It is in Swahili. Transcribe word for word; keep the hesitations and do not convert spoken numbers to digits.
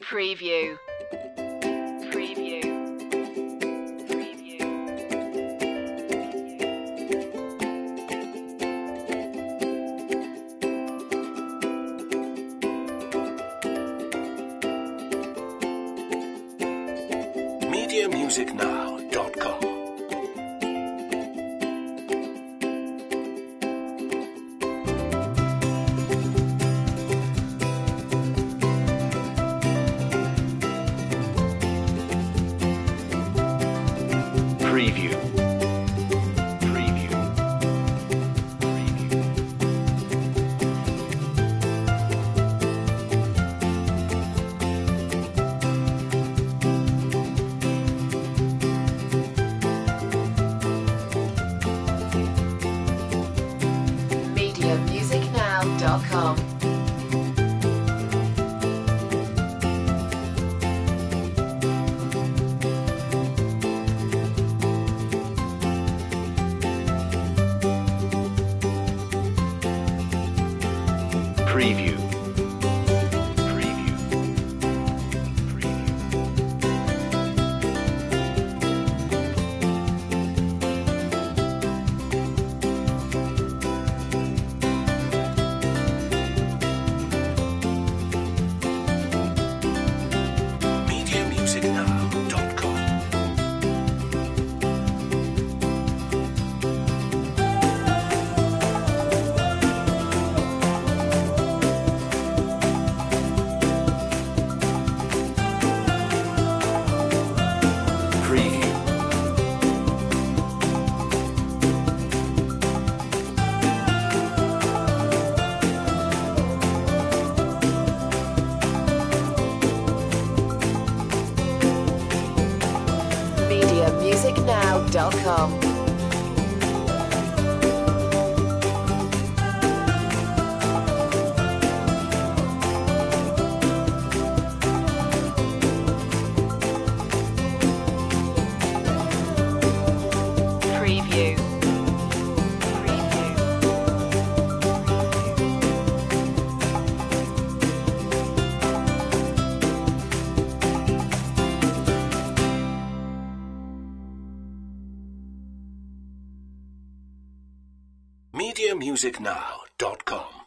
Preview. Preview. Preview. media music now dot com. Preview. Preview. Preview. media music now dot com. Preview. Preview. Preview. media music now dot com. Preview. media music now dot com. Preview. Preview. media music now dot com.